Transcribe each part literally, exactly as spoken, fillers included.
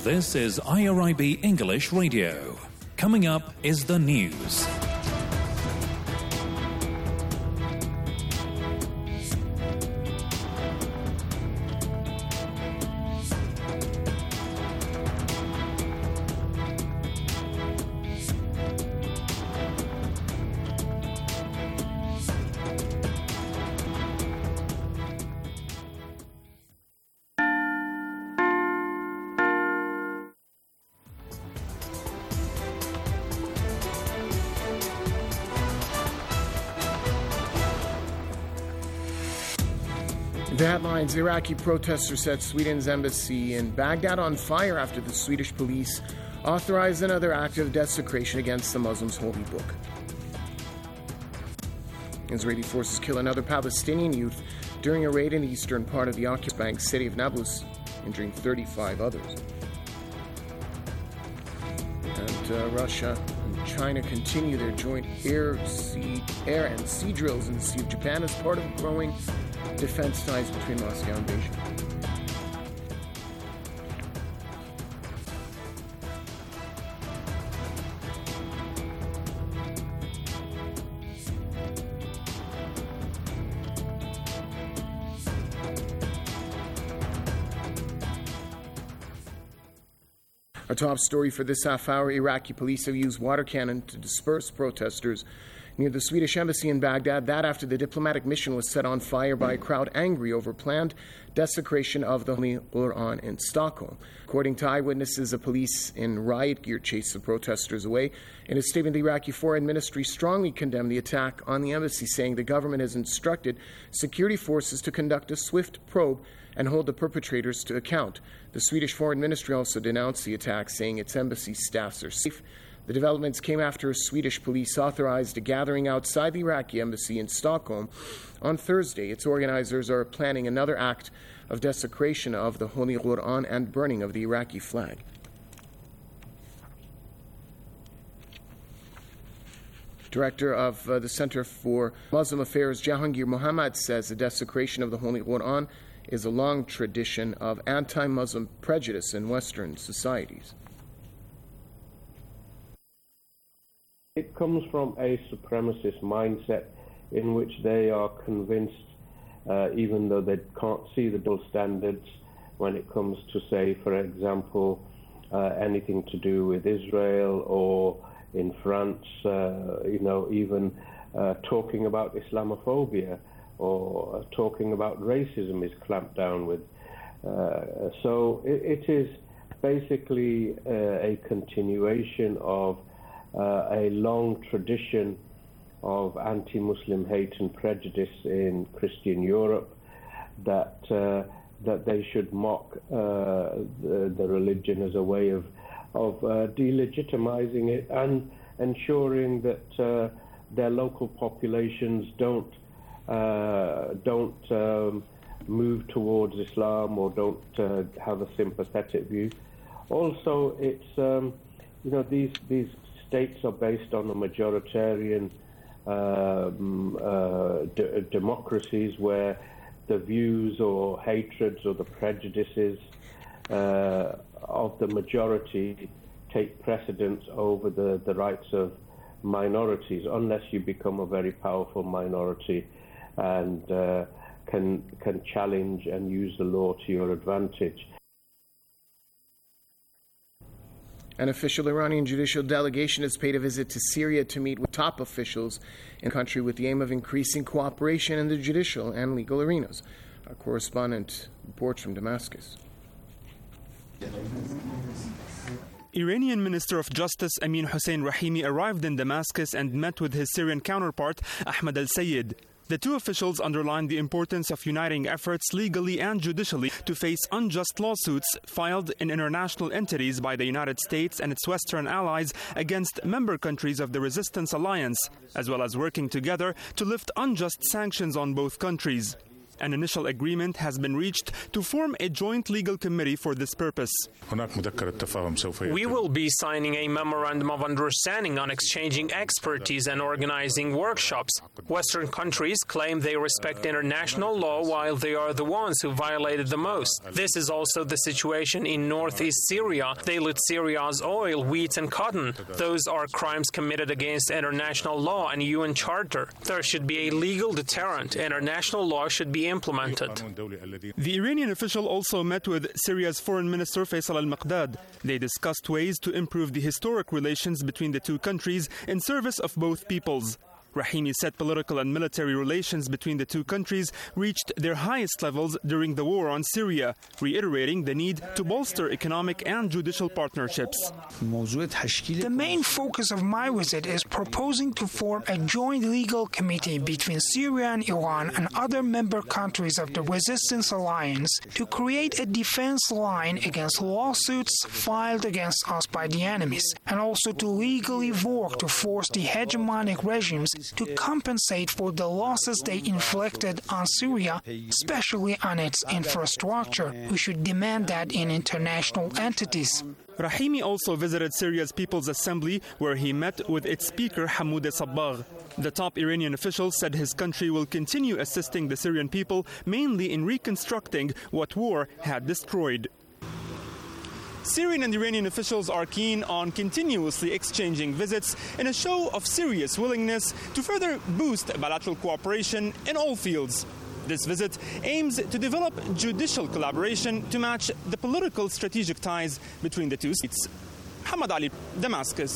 This is I R I B English Radio. Coming up is the news. The headlines: Iraqi protesters set Sweden's embassy in Baghdad on fire after the Swedish police authorized another act of desecration against the Muslims' holy book. Israeli forces kill another Palestinian youth during a raid in the eastern part of the occupied city of Nablus, injuring thirty-five others. And uh, Russia and China continue their joint air, sea, air and sea drills in the Sea of Japan as part of growing defense ties between Moscow and Beijing. Our top story for this half hour: Iraqi police have used water cannon to disperse protesters near the Swedish embassy in Baghdad. That after the diplomatic mission was set on fire by a crowd angry over planned desecration of the Holy Quran in Stockholm. According to eyewitnesses, the police in riot gear chased the protesters away. In a statement, the Iraqi Foreign Ministry strongly condemned the attack on the embassy, saying the government has instructed security forces to conduct a swift probe and hold the perpetrators to account. The Swedish Foreign Ministry also denounced the attack, saying its embassy staffs are safe. The developments came after Swedish police authorized a gathering outside the Iraqi embassy in Stockholm on Thursday. Its organizers are planning another act of desecration of the Holy Quran and burning of the Iraqi flag. Director of uh, the Center for Muslim Affairs, Jahangir Mohammad, says the desecration of the Holy Quran is a long tradition of anti-Muslim prejudice in Western societies. It comes from a supremacist mindset in which they are convinced, uh, even though they can't see the double standards when it comes to, say, for example, uh, anything to do with Israel or in France, uh, you know, even uh, talking about Islamophobia or uh, talking about racism is clamped down with. Uh, so it, it is basically uh, a continuation of Uh, a long tradition of anti-Muslim hate and prejudice in Christian Europe, that uh, that they should mock uh, the, the religion as a way of of uh, delegitimizing it and ensuring that uh, their local populations don't uh, don't um, move towards Islam or don't uh, have a sympathetic view. Also, it's um, you know these these states are based on a majoritarian um, uh, d- democracies where the views or hatreds or the prejudices uh, of the majority take precedence over the, the rights of minorities, unless you become a very powerful minority and uh, can can challenge and use the law to your advantage. An official Iranian judicial delegation has paid a visit to Syria to meet with top officials in the country with the aim of increasing cooperation in the judicial and legal arenas. Our correspondent reports from Damascus. Iranian Minister of Justice Amin Hussein Rahimi arrived in Damascus and met with his Syrian counterpart Ahmad al-Sayed. The two officials underlined the importance of uniting efforts legally and judicially to face unjust lawsuits filed in international entities by the United States and its Western allies against member countries of the Resistance Alliance, as well as working together to lift unjust sanctions on both countries. An initial agreement has been reached to form a joint legal committee for this purpose. We will be signing a memorandum of understanding on exchanging expertise and organizing workshops. Western countries claim they respect international law while they are the ones who violated the most. This is also the situation in northeast Syria. They lit Syria's oil, wheat and cotton. Those are crimes committed against international law and U N Charter. There should be a legal deterrent. International law should be implemented. The Iranian official also met with Syria's Foreign Minister Faisal al-Maqdad. They discussed ways to improve the historic relations between the two countries in service of both peoples. Rahimi said political and military relations between the two countries reached their highest levels during the war on Syria, reiterating the need to bolster economic and judicial partnerships. The main focus of my visit is proposing to form a joint legal committee between Syria and Iran and other member countries of the Resistance Alliance to create a defense line against lawsuits filed against us by the enemies, and also to legally work to force the hegemonic regimes to compensate for the losses they inflicted on Syria, especially on its infrastructure. We should demand that in international entities. Rahimi also visited Syria's People's Assembly, where he met with its speaker Hamoudeh Sabbagh. The top Iranian official said his country will continue assisting the Syrian people, mainly in reconstructing what war had destroyed. Syrian and Iranian officials are keen on continuously exchanging visits in a show of serious willingness to further boost bilateral cooperation in all fields. This visit aims to develop judicial collaboration to match the political strategic ties between the two states. Hamad Ali, Damascus.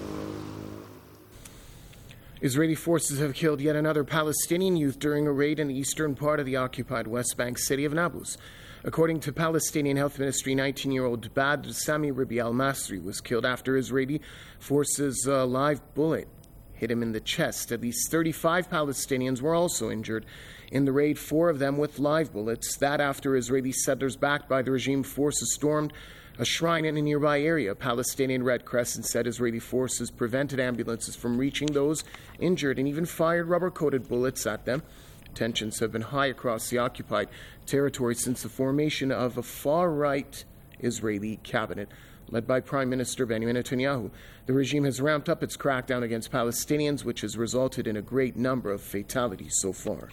Israeli forces have killed yet another Palestinian youth during a raid in the eastern part of the occupied West Bank city of Nablus. According to Palestinian Health Ministry, nineteen-year-old Badr Sami Ribi al-Masri was killed after Israeli forces' uh, live bullet hit him in the chest. At least thirty-five Palestinians were also injured in the raid, four of them with live bullets. That after Israeli settlers backed by the regime forces stormed a shrine in a nearby area. Palestinian Red Crescent said Israeli forces prevented ambulances from reaching those injured and even fired rubber-coated bullets at them. Tensions have been high across the occupied territory since the formation of a far-right Israeli cabinet led by Prime Minister Benjamin Netanyahu. The regime has ramped up its crackdown against Palestinians, which has resulted in a great number of fatalities so far.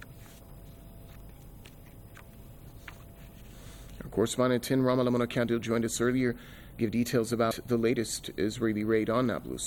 Our correspondent in Ramallah Monokandil joined us earlier to give details about the latest Israeli raid on Nablus.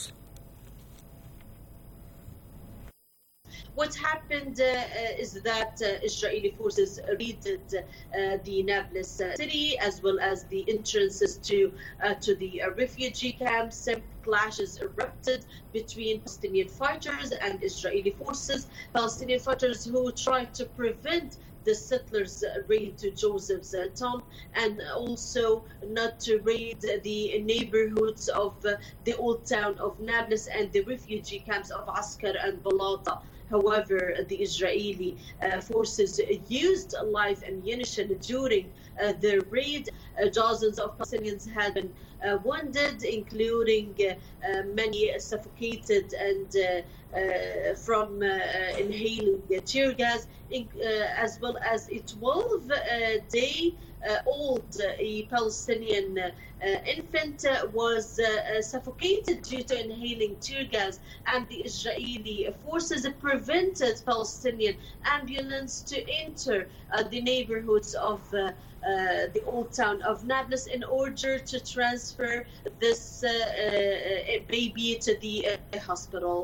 What happened uh, is that uh, Israeli forces raided uh, the Nablus city as well as the entrances to uh, to the uh, refugee camps. Clashes erupted between Palestinian fighters and Israeli forces. Palestinian fighters who tried to prevent the settlers' raid to Joseph's town and also not to raid the neighborhoods of uh, the old town of Nablus and the refugee camps of Askar and Balata. However, the Israeli uh, forces used live ammunition during uh, the raid. Uh, dozens of Palestinians had been uh, wounded, including uh, uh, many suffocated and uh, uh, from uh, inhaling tear gas, in, uh, as well as a twelve-day uh, old uh, a Palestinian uh, uh, infant uh, was uh, uh, suffocated due to inhaling tear gas, and the Israeli forces prevented Palestinian ambulance to enter uh, the neighborhoods of uh, uh, the old town of Nablus in order to transfer this uh, uh, baby to the uh, hospital.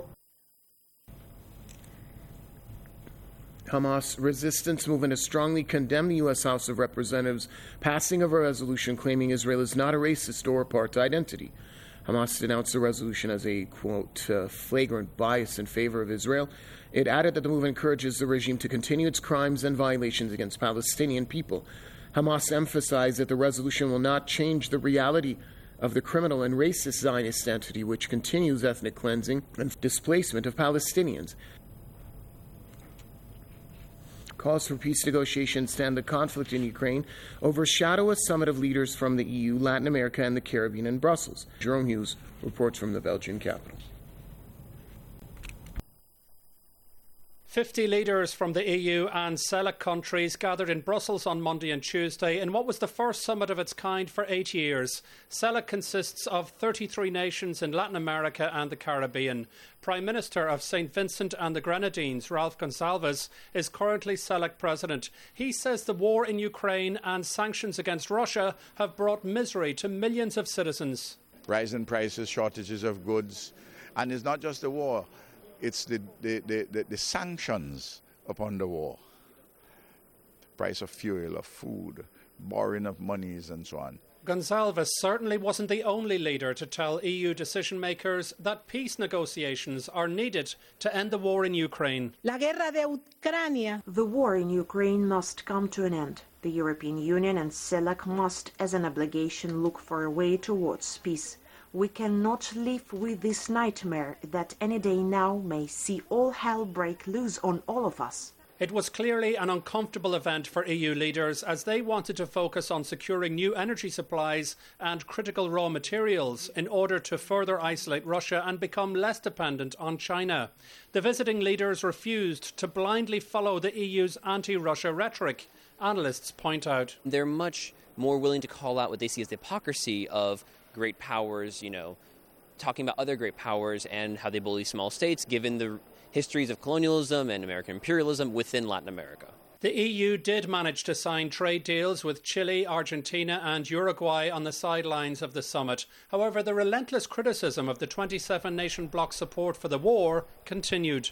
Hamas resistance movement has strongly condemned the U S House of Representatives' passing of a resolution claiming Israel is not a racist or apartheid entity. Hamas denounced the resolution as a, quote, uh, flagrant bias in favor of Israel. It added that the movement encourages the regime to continue its crimes and violations against Palestinian people. Hamas emphasized that the resolution will not change the reality of the criminal and racist Zionist entity which continues ethnic cleansing and displacement of Palestinians. Calls for peace negotiations to end the conflict in Ukraine overshadow a summit of leaders from the E U, Latin America, and the Caribbean in Brussels. Jerome Hughes reports from the Belgian capital. fifty leaders from the E U and CELAC countries gathered in Brussels on Monday and Tuesday in what was the first summit of its kind for eight years. CELAC consists of thirty-three nations in Latin America and the Caribbean. Prime Minister of Saint Vincent and the Grenadines, Ralph Gonsalves, is currently CELAC president. He says the war in Ukraine and sanctions against Russia have brought misery to millions of citizens. Rising prices, shortages of goods, and it's not just the war. It's the, the, the, the, the sanctions upon the war. Price of fuel, of food, borrowing of monies and so on. Gonsalves certainly wasn't the only leader to tell E U decision-makers that peace negotiations are needed to end the war in Ukraine. La guerra de Ucrania. The war in Ukraine must come to an end. The European Union and CELAC must, as an obligation, look for a way towards peace. We cannot live with this nightmare that any day now may see all hell break loose on all of us. It was clearly an uncomfortable event for E U leaders as they wanted to focus on securing new energy supplies and critical raw materials in order to further isolate Russia and become less dependent on China. The visiting leaders refused to blindly follow the E U's anti-Russia rhetoric. Analysts point out they're much more willing to call out what they see as the hypocrisy of great powers, you know, talking about other great powers and how they bully small states, given the histories of colonialism and American imperialism within Latin America. The E U did manage to sign trade deals with Chile, Argentina and Uruguay on the sidelines of the summit. However, the relentless criticism of the twenty-seven nation bloc support for the war continued.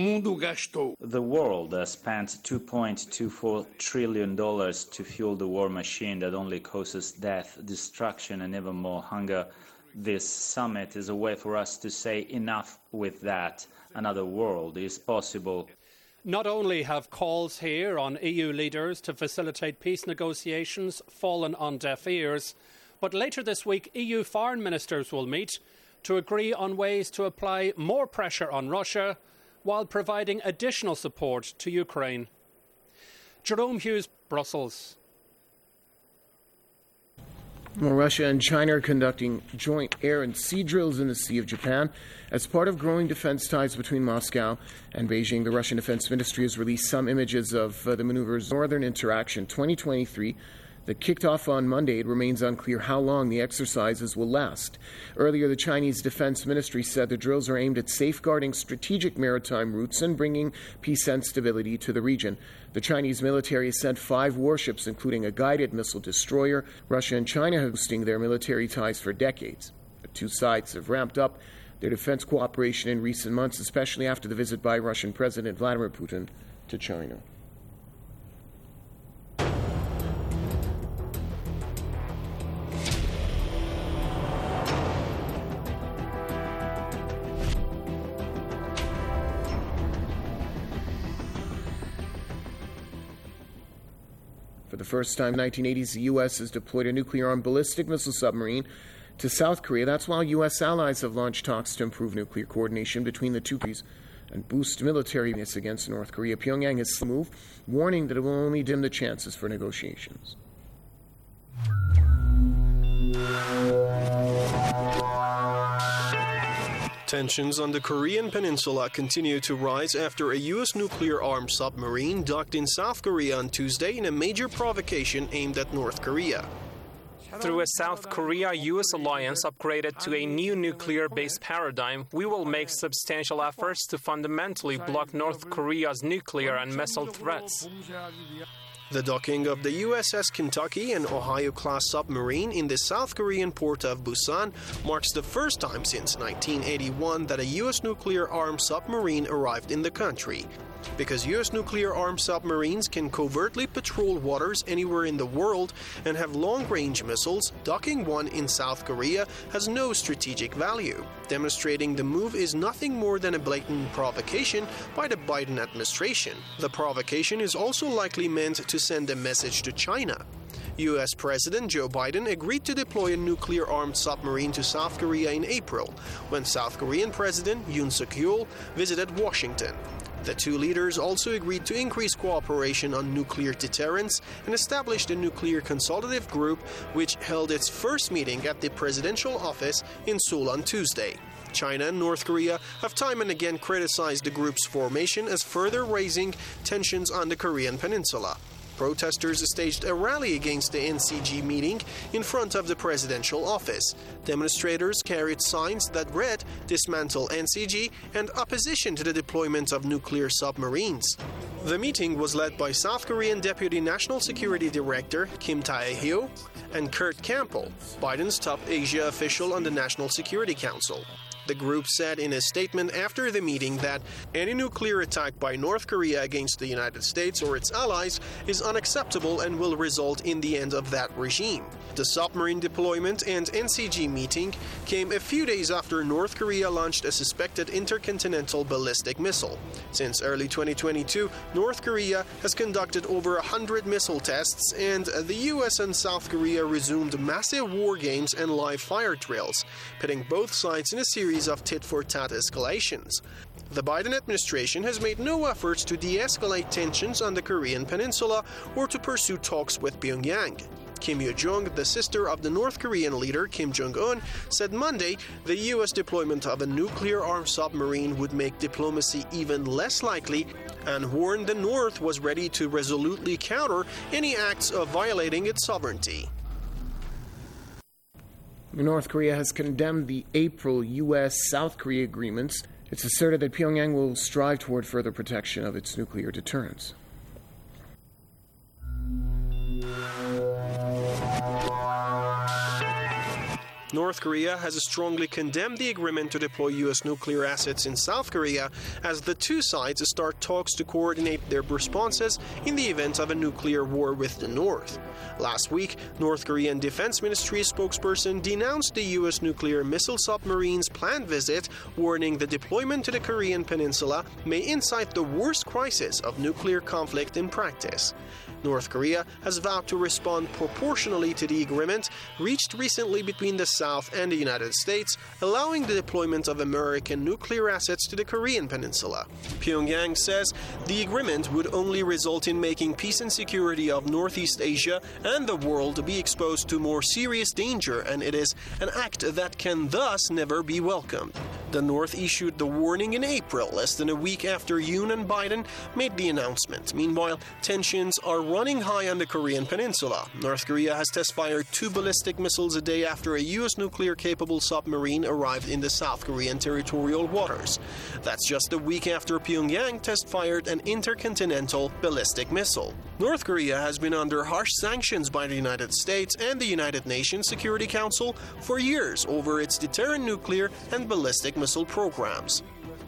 The world uh, spent two point two four trillion dollars to fuel the war machine that only causes death, destruction and even more hunger. This summit is a way for us to say enough with that. Another world is possible. Not only have calls here on E U leaders to facilitate peace negotiations fallen on deaf ears, but later this week E U foreign ministers will meet to agree on ways to apply more pressure on Russia while providing additional support to Ukraine. Jerome Hughes, Brussels. Well, Russia and China are conducting joint air and sea drills in the Sea of Japan as part of growing defense ties between Moscow and Beijing. The Russian Defense Ministry has released some images of uh, the maneuver's northern interaction twenty twenty-three that kicked off on Monday. It remains unclear how long the exercises will last. Earlier, the Chinese Defense Ministry said the drills are aimed at safeguarding strategic maritime routes and bringing peace and stability to the region. The Chinese military has sent five warships, including a guided missile destroyer. Russia and China have been boosting their military ties for decades. The two sides have ramped up their defense cooperation in recent months, especially after the visit by Russian President Vladimir Putin to China. For the first time in the nineteen eighties, the U S has deployed a nuclear-armed ballistic missile submarine to South Korea. That's while U S allies have launched talks to improve nuclear coordination between the two countries and boost military readiness against North Korea. Pyongyang has moved, warning that it will only dim the chances for negotiations. Tensions on the Korean peninsula continue to rise after a U S nuclear-armed submarine docked in South Korea on Tuesday in a major provocation aimed at North Korea. Through a South Korea-U S alliance upgraded to a new nuclear-based paradigm, we will make substantial efforts to fundamentally block North Korea's nuclear and missile threats. The docking of the U S S Kentucky and Ohio-class submarine in the South Korean port of Busan marks the first time since nineteen eighty-one that a U S nuclear-armed submarine arrived in the country. Because U S nuclear-armed submarines can covertly patrol waters anywhere in the world and have long-range missiles, docking one in South Korea has no strategic value, demonstrating the move is nothing more than a blatant provocation by the Biden administration. The provocation is also likely meant to send a message to China. U S President Joe Biden agreed to deploy a nuclear-armed submarine to South Korea in April, when South Korean President Yoon Suk-yeol visited Washington. The two leaders also agreed to increase cooperation on nuclear deterrence and established a nuclear consultative group, which held its first meeting at the presidential office in Seoul on Tuesday. China and North Korea have time and again criticized the group's formation as further raising tensions on the Korean peninsula. Protesters staged a rally against the N C G meeting in front of the presidential office. Demonstrators carried signs that read "Dismantle N C G" and opposition to the deployment of nuclear submarines. The meeting was led by South Korean Deputy National Security Director Kim Tae-hyo and Kurt Campbell, Biden's top Asia official on the National Security Council. The group said in a statement after the meeting that any nuclear attack by North Korea against the United States or its allies is unacceptable and will result in the end of that regime. The submarine deployment and N C G meeting came a few days after North Korea launched a suspected intercontinental ballistic missile. Since early twenty twenty-two, North Korea has conducted over one hundred missile tests, and the U S and South Korea resumed massive war games and live fire drills, pitting both sides in a series of tit-for-tat escalations. The Biden administration has made no efforts to de-escalate tensions on the Korean peninsula or to pursue talks with Pyongyang. Kim Yo-jong, the sister of the North Korean leader Kim Jong-un, said Monday the U S deployment of a nuclear-armed submarine would make diplomacy even less likely and warned the North was ready to resolutely counter any acts of violating its sovereignty. North Korea has condemned the April U S South Korea agreements. It's asserted that Pyongyang will strive toward further protection of its nuclear deterrence. North Korea has strongly condemned the agreement to deploy U S nuclear assets in South Korea as the two sides start talks to coordinate their responses in the event of a nuclear war with the North. Last week, North Korean Defense Ministry spokesperson denounced the U S nuclear missile submarine's planned visit, warning the deployment to the Korean peninsula may incite the worst crisis of nuclear conflict in practice. North Korea has vowed to respond proportionally to the agreement reached recently between the South and the United States, allowing the deployment of American nuclear assets to the Korean peninsula. Pyongyang says the agreement would only result in making peace and security of Northeast Asia and the world be exposed to more serious danger, and it is an act that can thus never be welcomed. The North issued the warning in April, less than a week after Yoon and Biden made the announcement. Meanwhile, tensions are running high on the Korean peninsula. North Korea has test-fired two ballistic missiles a day after a U S nuclear-capable submarine arrived in the South Korean territorial waters. That's just a week after Pyongyang test-fired an intercontinental ballistic missile. North Korea has been under harsh sanctions by the United States and the United Nations Security Council for years over its deterrent nuclear and ballistic missile programs.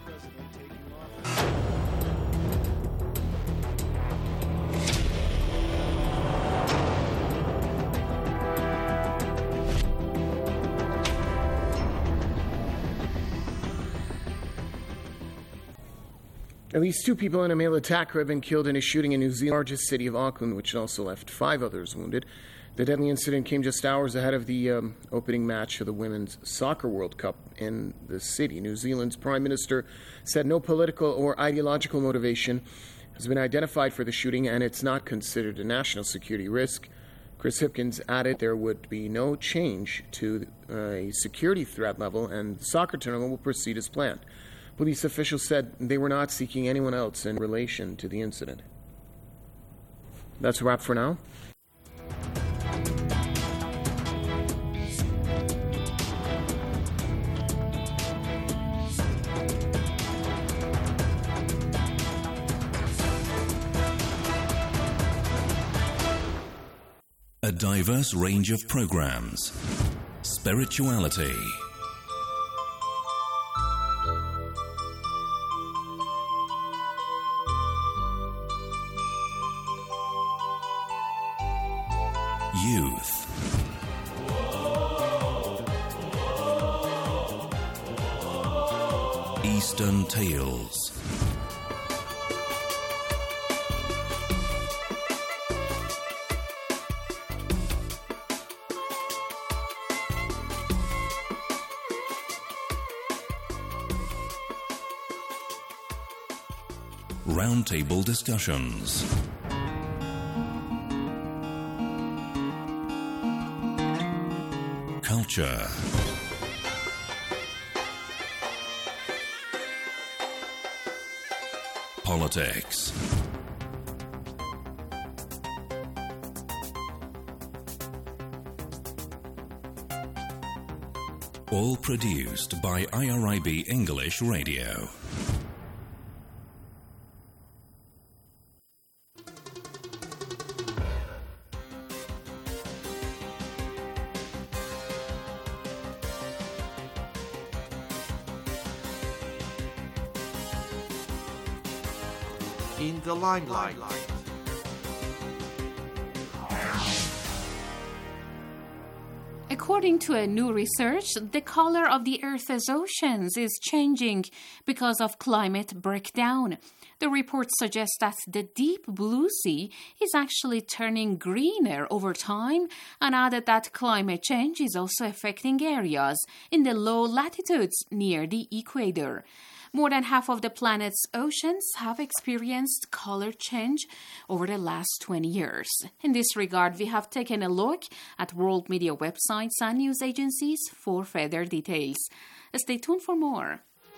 At least two people in a male attacker have been killed in a shooting in New Zealand's largest city of Auckland, which also left five others wounded. The deadly incident came just hours ahead of the um, opening match of the Women's Soccer World Cup in the city. New Zealand's Prime Minister said no political or ideological motivation has been identified for the shooting, and it's not considered a national security risk. Chris Hipkins added there would be no change to uh, a security threat level, and the soccer tournament will proceed as planned. Police officials said they were not seeking anyone else in relation to the incident. That's a wrap for now. A diverse range of programs. Spirituality. Youth. Eastern Tales. Roundtable discussions. Culture. Politics. All produced by I R I B English Radio. In the limelight. According to a new research, the color of the Earth's oceans is changing because of climate breakdown. The report suggests that the deep blue sea is actually turning greener over time, and added that climate change is also affecting areas in the low latitudes near the equator. More than half of the planet's oceans have experienced color change over the last twenty years. In this regard, we have taken a look at world media websites and news agencies for further details. Stay tuned for more.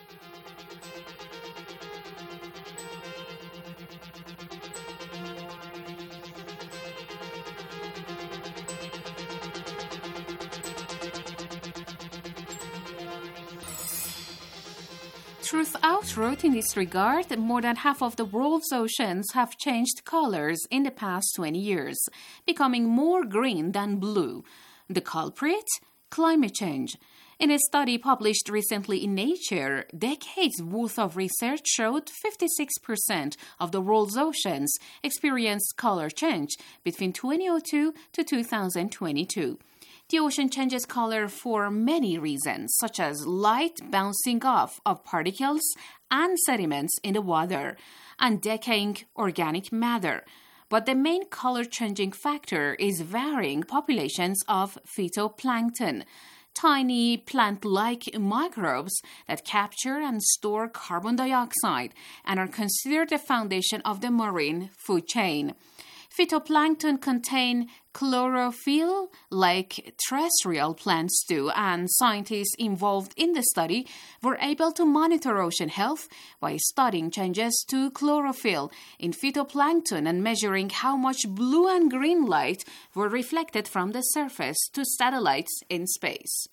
Truthout wrote in this regard that more than half of the world's oceans have changed colors in the past twenty years, becoming more green than blue. The culprit? Climate change. In a study published recently in Nature, decades worth of research showed fifty-six percent of the world's oceans experienced color change between twenty oh two to two thousand twenty-two. The ocean changes color for many reasons, such as light bouncing off of particles and sediments in the water, and decaying organic matter. But the main color-changing factor is varying populations of phytoplankton, tiny plant-like microbes that capture and store carbon dioxide and are considered the foundation of the marine food chain. Phytoplankton contain chlorophyll like terrestrial plants do, and scientists involved in the study were able to monitor ocean health by studying changes to chlorophyll in phytoplankton and measuring how much blue and green light were reflected from the surface to satellites in space.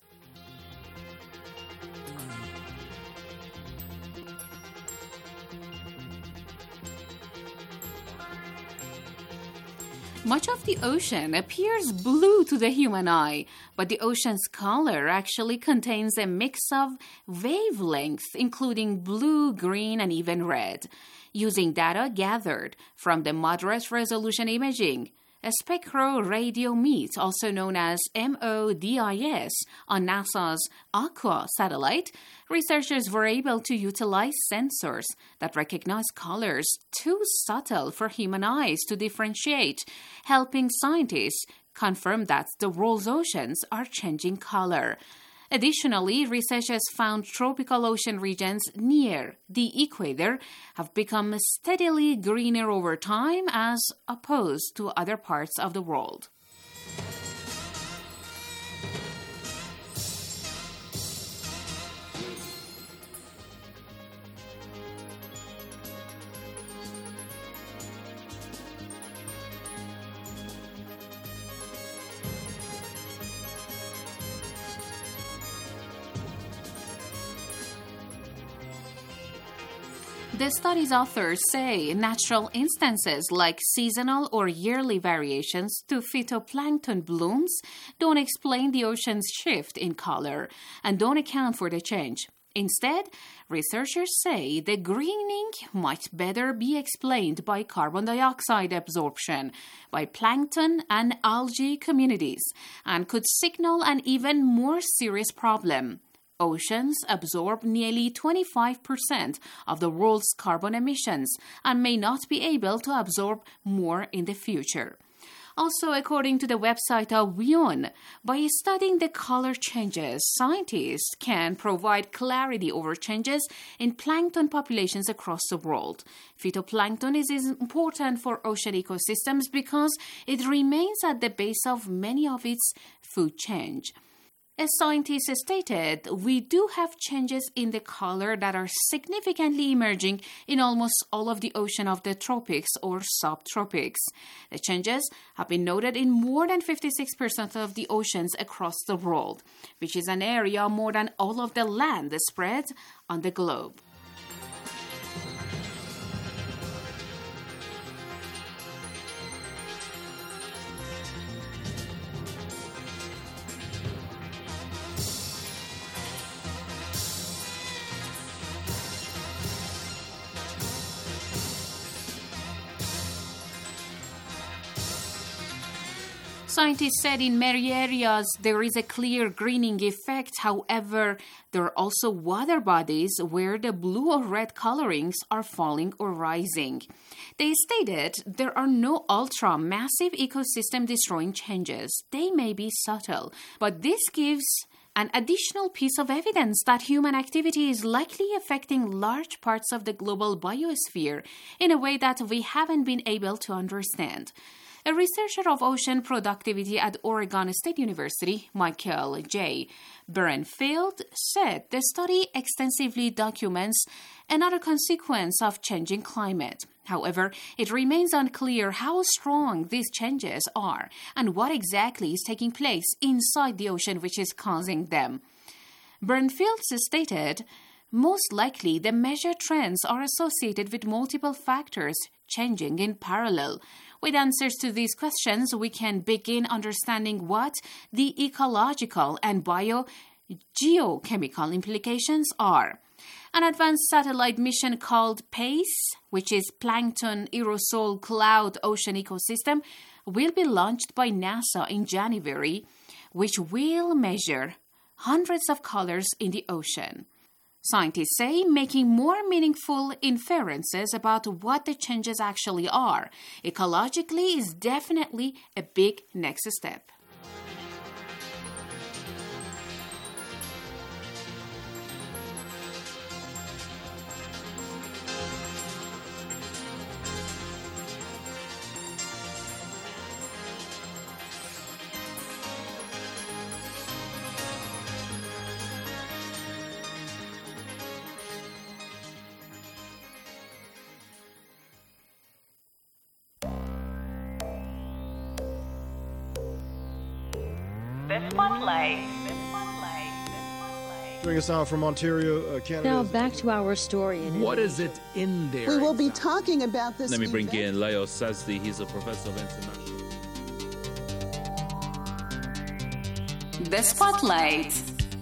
Much of the ocean appears blue to the human eye, but the ocean's color actually contains a mix of wavelengths, including blue, green, and even red. Using data gathered from the moderate resolution imaging, a spectroradiometer, also known as MODIS, on NASA's Aqua satellite, researchers were able to utilize sensors that recognize colors too subtle for human eyes to differentiate, helping scientists confirm that the world's oceans are changing color. Additionally, researchers found tropical ocean regions near the equator have become steadily greener over time as opposed to other parts of the world. The study's authors say natural instances like seasonal or yearly variations to phytoplankton blooms don't explain the ocean's shift in color and don't account for the change. Instead, researchers say the greening might better be explained by carbon dioxide absorption by plankton and algae communities and could signal an even more serious problem. Oceans absorb nearly twenty-five percent of the world's carbon emissions and may not be able to absorb more in the future. Also, according to the website of WION, by studying the color changes, scientists can provide clarity over changes in plankton populations across the world. Phytoplankton is important for ocean ecosystems because it remains at the base of many of its food change. As scientists stated, we do have changes in the color that are significantly emerging in almost all of the ocean of the tropics or subtropics. The changes have been noted in more than fifty-six percent of the oceans across the world, which is an area more than all of the land spread on the globe. Scientists said in many areas there is a clear greening effect. However, there are also water bodies where the blue or red colorings are falling or rising. They stated there are no ultra-massive ecosystem-destroying changes. They may be subtle, but this gives an additional piece of evidence that human activity is likely affecting large parts of the global biosphere in a way that we haven't been able to understand. A researcher of ocean productivity at Oregon State University, Michael J. Berenfield, said the study extensively documents another consequence of changing climate. However, it remains unclear how strong these changes are and what exactly is taking place inside the ocean which is causing them. Berenfield stated, most likely the measured trends are associated with multiple factors changing in parallel. With answers to these questions, we can begin understanding what the ecological and biogeochemical implications are. An advanced satellite mission called PACE, which is Plankton Aerosol Cloud Ocean Ecosystem, will be launched by NASA in January, which will measure hundreds of colors in the ocean. Scientists say making more meaningful inferences about what the changes actually are ecologically is definitely a big next step. The Spotlight. Joining us now from Ontario, uh, Canada. Now back to our story. In what is it in there? We will be talking about this. Let me bring event. in Leo Sazdi. He's a professor of international. The Spotlight.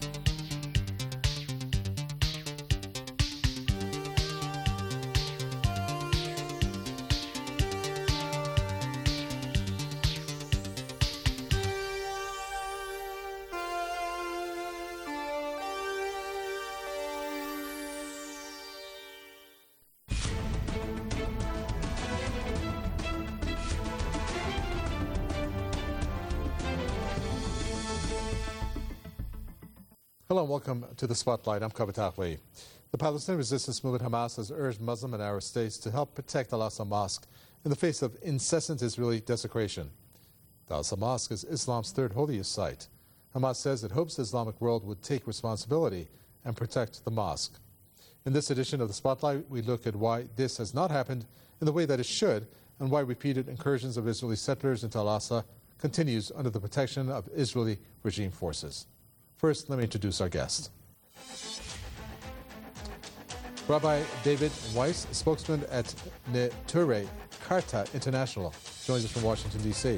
Hello and welcome to the Spotlight. I'm Kavit Akwe. The Palestinian resistance movement Hamas has urged Muslim and Arab states to help protect Al-Aqsa Mosque in the face of incessant Israeli desecration. The Al-Aqsa Mosque is Islam's third holiest site. Hamas says it hopes the Islamic world would take responsibility and protect the mosque. In this edition of the Spotlight, we look at why this has not happened in the way that it should and why repeated incursions of Israeli settlers into Al-Aqsa continues under the protection of Israeli regime forces. First, let me introduce our guest. Rabbi David Weiss, spokesman at Neturei Karta International, joins us from Washington, D C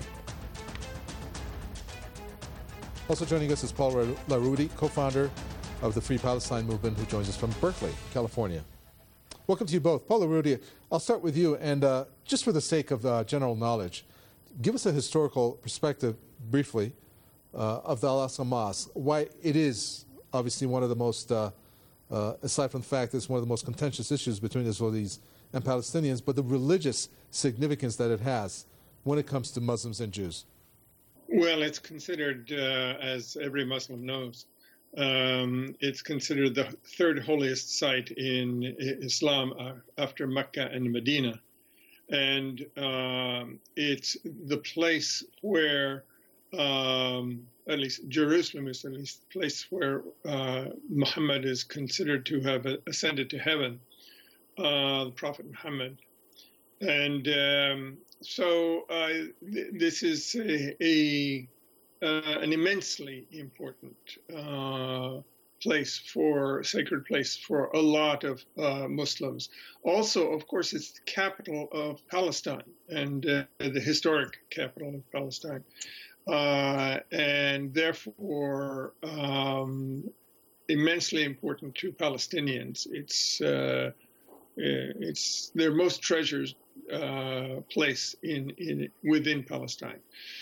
Also joining us is Paul Larudi, co-founder of the Free Palestine Movement, who joins us from Berkeley, California. Welcome to you both. Paul Larudi, I'll start with you, and uh, just for the sake of uh, general knowledge, give us a historical perspective, briefly, Uh, of the Al-Aqsa Mosque, why it is obviously one of the most, uh, uh, aside from the fact that it's one of the most contentious issues between Israelis and Palestinians, but the religious significance that it has when it comes to Muslims and Jews? Well, it's considered, uh, as every Muslim knows, um, it's considered the third holiest site in Islam uh, after Mecca and Medina. And um, it's the place where, um, at least Jerusalem is at least the place where uh, Muhammad is considered to have ascended to heaven, uh, the Prophet Muhammad. And um, so uh, th- this is a, a uh, an immensely important uh, place for sacred place for a lot of uh, Muslims. Also, of course, it's the capital of Palestine and uh, the historic capital of Palestine, uh, and therefore um, immensely important to Palestinians. It's uh, it's their most treasured uh, place in, in within Palestine.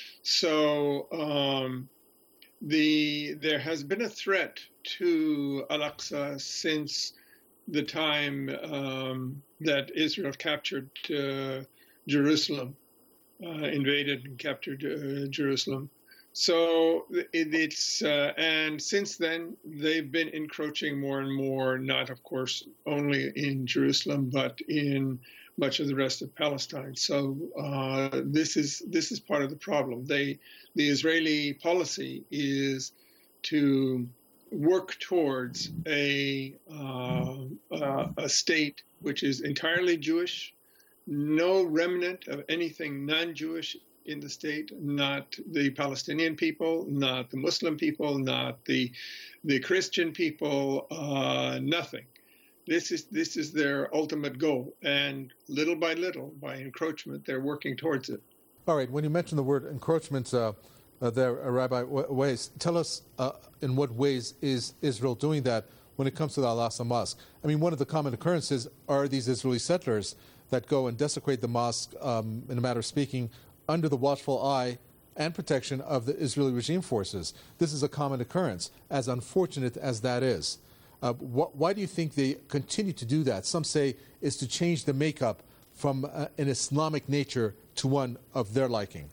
So um, the there has been a threat to Al-Aqsa since the time um, that Israel captured uh, Jerusalem, uh, invaded and captured uh, Jerusalem. So it, it's uh, and since then they've been encroaching more and more, not of course only in Jerusalem, but in much of the rest of Palestine. So uh, this is this is part of the problem. They the Israeli policy is to work towards a uh, uh, a state which is entirely Jewish, no remnant of anything non-Jewish in the state, not the Palestinian people, not the Muslim people, not the the Christian people, uh, nothing. This is this is their ultimate goal, and little by little, by encroachment, they're working towards it. All right. When you mention the word encroachment, uh, uh, there, uh, Rabbi Weiss, tell us uh, in what ways is Israel doing that when it comes to the Al-Aqsa Mosque? I mean, one of the common occurrences are these Israeli settlers that go and desecrate the mosque, um, in a matter of speaking, under the watchful eye and protection of the Israeli regime forces. This is a common occurrence, as unfortunate as that is. Uh, wh- why do you think they continue to do that? Some say is to change the makeup from uh, an Islamic nature to one of their liking.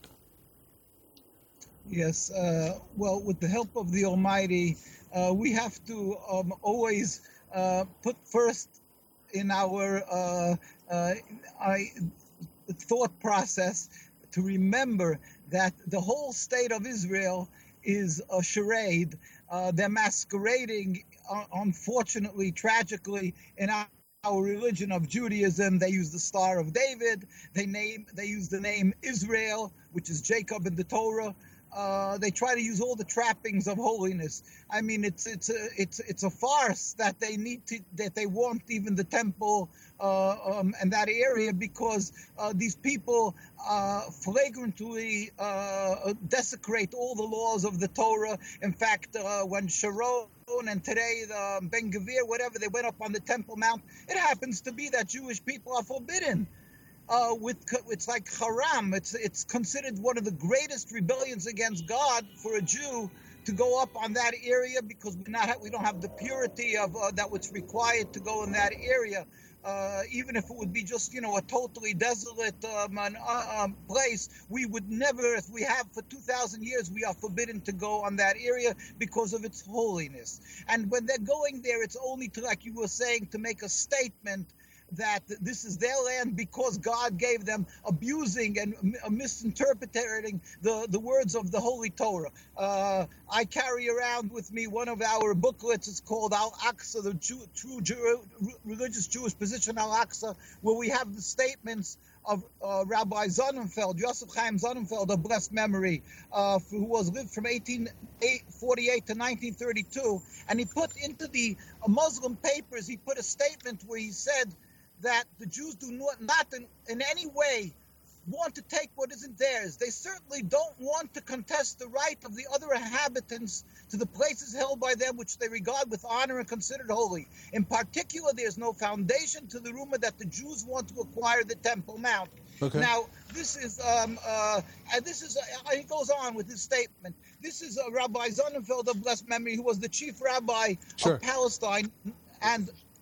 Yes, uh, well, with the help of the Almighty, uh, we have to um, always uh, put first in our uh, uh, I, thought process to remember that the whole state of Israel is a charade. Uh, they're masquerading, uh, unfortunately, tragically, in our, our religion of Judaism. They use the Star of David. They name. They use the name Israel, which is Jacob in the Torah. Uh, they try to use all the trappings of holiness. I mean, it's it's a it's it's a farce that they need to that they want even the temple uh, um, and that area because uh, these people uh, flagrantly uh, desecrate all the laws of the Torah. In fact, uh, when Sharon and today the Ben Gvir, whatever, they went up on the Temple Mount, it happens to be that Jewish people are forbidden. Uh, with it's like haram. It's it's considered one of the greatest rebellions against God for a Jew to go up on that area because we not have, we don't have the purity of uh, that what's required to go in that area. Uh, even if it would be just you know a totally desolate um, an, uh, um, place, we would never. If we have for two thousand years, we are forbidden to go on that area because of its holiness. And when they're going there, it's only to, like you were saying, to make a statement that this is their land because God gave them, abusing and misinterpreting the, the words of the Holy Torah. Uh, I carry around with me one of our booklets. It's called Al-Aqsa, the Jew, True Jew, Religious Jewish Position Al-Aqsa, where we have the statements of uh, Rabbi Sonnenfeld, Yosef Chaim Sonnenfeld of blessed memory, uh, who was lived from eighteen forty-eight to nineteen thirty-two. And he put into the uh, Muslim papers, he put a statement where he said that the Jews do not, not in, in any way want to take what isn't theirs. They certainly don't want to contest the right of the other inhabitants to the places held by them which they regard with honor and considered holy. In particular, there's no foundation to the rumor that the Jews want to acquire the Temple Mount. Okay. Now, this is, um, uh, and this is, uh, he goes on with his statement. This is uh, Rabbi Sonnenfeld of blessed memory, who was the chief rabbi sure. of Palestine, and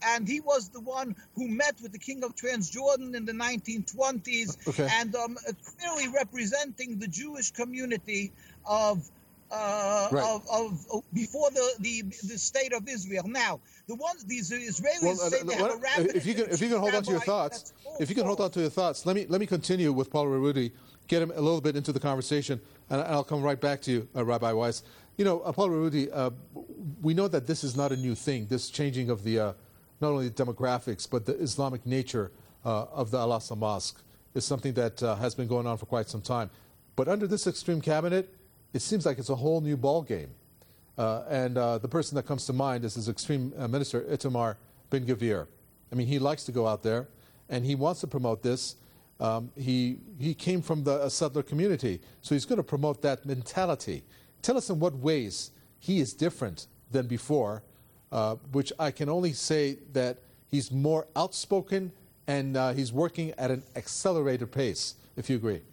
and he was the one who met with the king of Transjordan in the nineteen twenties, okay. and um, clearly representing the Jewish community of uh, right. of, of, of before the, the the state of Israel. Now, the ones these Israelis well, say uh, they what, have a rabbit. If you can, if you can hold on to your thoughts, if you can hold on to your thoughts, let me let me continue with Paul Arudi, get him a little bit into the conversation, and I'll come right back to you, uh, Rabbi Weiss. You know, uh, Paul Arudi, uh, we know that this is not a new thing. This changing of the uh, not only the demographics but the Islamic nature uh, of the Al-Aqsa Mosque is something that uh, has been going on for quite some time. But under this extreme cabinet, it seems like it's a whole new ball game. Uh, and uh, the person that comes to mind is his extreme uh, minister, Itamar Ben-Gvir. I mean, he likes to go out there, and he wants to promote this. Um, he he came from the uh, settler community, so he's going to promote that mentality. Tell us in what ways he is different than before, uh, which I can only say that he's more outspoken and uh, he's working at an accelerated pace, if you agree.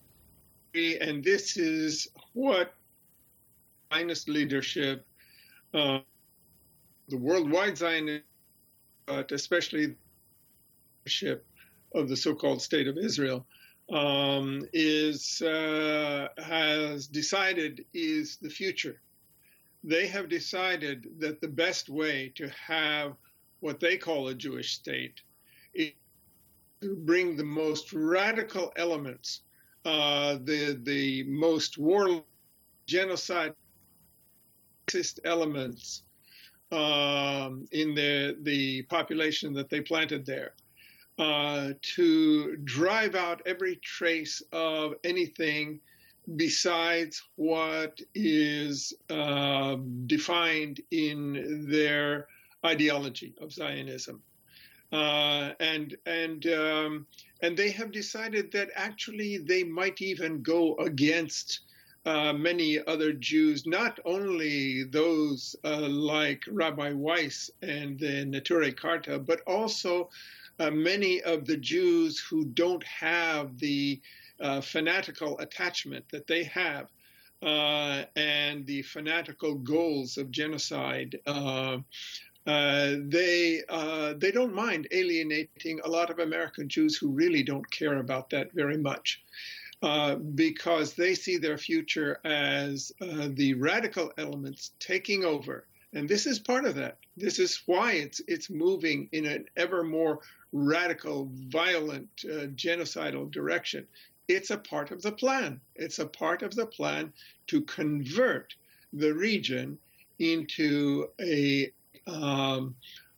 And this is what Zionist leadership, uh, the worldwide Zionist, but especially the leadership of the so-called State of Israel, um, is uh, has decided is the future. They have decided that the best way to have what they call a Jewish state is to bring the most radical elements, uh, the the most war, genocide, racist elements um, in the the population that they planted there, uh, to drive out every trace of anything besides what is uh, defined in their ideology of Zionism. Uh, and and um, and they have decided that actually they might even go against uh, many other Jews, not only those uh, like Rabbi Weiss and the Neturei Karta, but also uh, many of the Jews who don't have the uh, fanatical attachment that they have uh, and the fanatical goals of genocide. Uh, Uh, they uh, they don't mind alienating a lot of American Jews who really don't care about that very much, uh, because they see their future as uh, the radical elements taking over, and this is part of that. This is why it's it's moving in an ever more radical, violent, uh, genocidal direction. It's a part of the plan. It's a part of the plan to convert the region into a Um,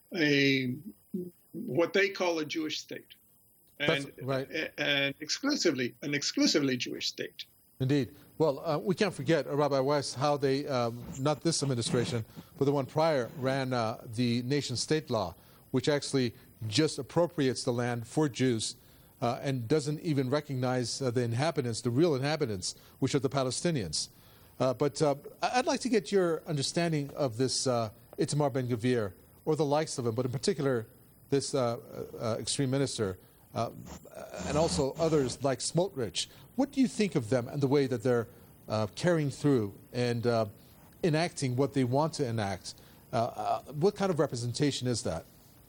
a what they call a Jewish state, and, right. and exclusively an exclusively Jewish state. Indeed. Well, uh, we can't forget, uh, Rabbi Weiss, how they, um, not this administration, but the one prior, ran uh, the nation-state law, which actually just appropriates the land for Jews uh, and doesn't even recognize uh, the inhabitants, the real inhabitants, which are the Palestinians. Uh, but uh, I'd like to get your understanding of this uh, Itamar Ben-Gvir, or the likes of him, but in particular this uh, uh, extreme minister, uh, and also others like Smotrich. What do you think of them and the way that they're uh, carrying through and uh, enacting what they want to enact? Uh, uh, what kind of representation is that?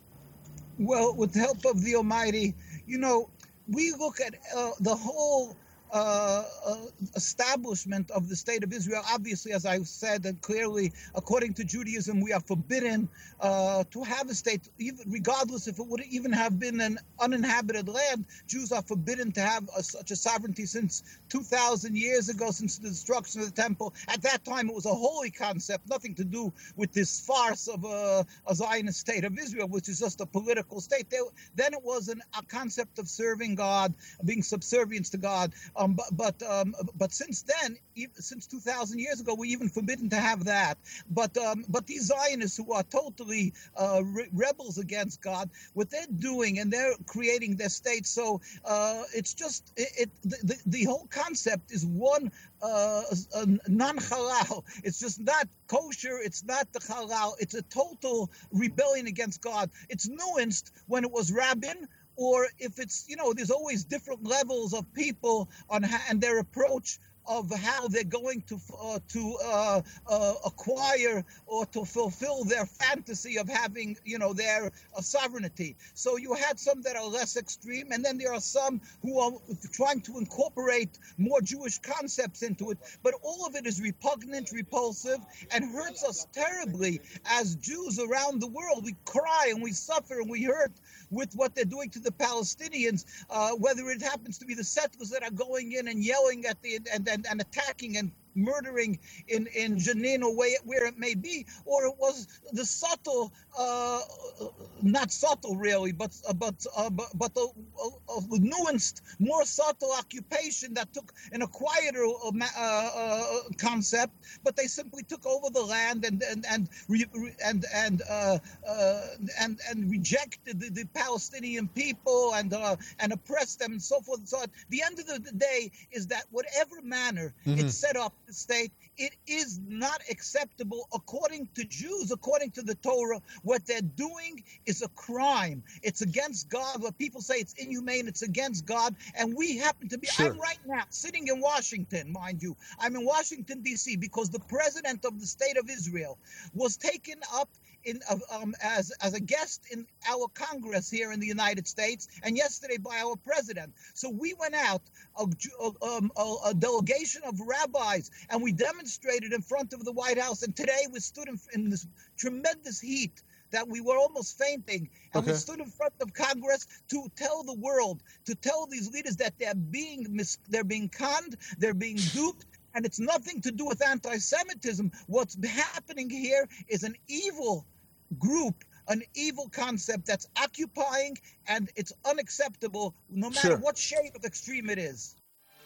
Well, with the help of the Almighty, you know, we look at uh, the whole Uh, uh, establishment of the State of Israel. Obviously, as I said, and clearly, according to Judaism, we are forbidden uh, to have a state, even, regardless if it would even have been an uninhabited land. Jews are forbidden to have a, such a sovereignty since two thousand years ago, since the destruction of the temple. At that time, it was a holy concept, nothing to do with this farce of a, a Zionist State of Israel, which is just a political state. There, then it was an, a concept of serving God, being subservient to God. Um, but but, um, but since then, since two thousand years ago, we're even forbidden to have that. But um, but these Zionists who are totally uh, re- rebels against God, what they're doing, and they're creating their state. So uh, it's just it, it the, the whole concept is one uh, non-halal. It's just not kosher. It's not the halal. It's a total rebellion against God. It's nuanced when it was Rabin, or if it's, you know, there's always different levels of people on ha- and their approach of how they're going to uh, to uh, uh, acquire or to fulfill their fantasy of having, you know, their uh, sovereignty. So you had some that are less extreme, and then there are some who are trying to incorporate more Jewish concepts into it. But all of it is repugnant, repulsive, and hurts us terribly as Jews around the world. We cry and we suffer and we hurt with what they're doing to the Palestinians, uh, whether it happens to be the settlers that are going in and yelling at the and and, and attacking and murdering in, in Jenin or way, where it may be, or it was the subtle, uh, not subtle really, but uh, but uh, but, but the uh, nuanced, more subtle occupation that took in a quieter uh, uh, concept, but they simply took over the land and and and and and uh, uh, and, and rejected the, the Palestinian people and uh, and oppressed them and so forth and so on. The end of the day is that whatever manner mm-hmm. it's set up, the state, it is not acceptable according to Jews, according to the Torah. What they're doing is a crime. It's against God. What people say it's inhumane, it's against God. And we happen to be, sure. I'm right now sitting in Washington, mind you. I'm in Washington, D C, because the president of the state of Israel was taken up in uh, um, as as a guest in our Congress here in the United States, and yesterday by our president. So we went out, a, a, um, a, a delegation of rabbis, and we demonstrated in front of the White House. And today we stood in, in this tremendous heat that we were almost fainting, and okay. we stood in front of Congress to tell the world, to tell these leaders that they're being mis- they're being conned, they're being duped. And it's nothing to do with anti-Semitism. What's happening here is an evil group, an evil concept that's occupying, and it's unacceptable no matter sure. what shade of extreme it is.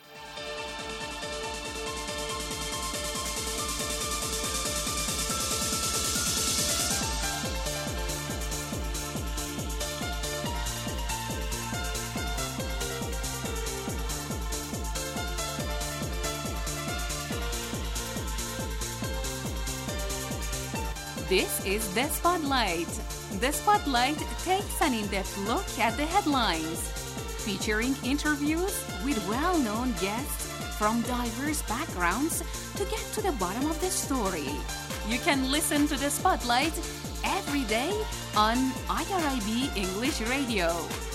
This is The Spotlight. The Spotlight takes an in-depth look at the headlines, featuring interviews with well-known guests from diverse backgrounds to get to the bottom of the story. You can listen to The Spotlight every day on I R I B English Radio.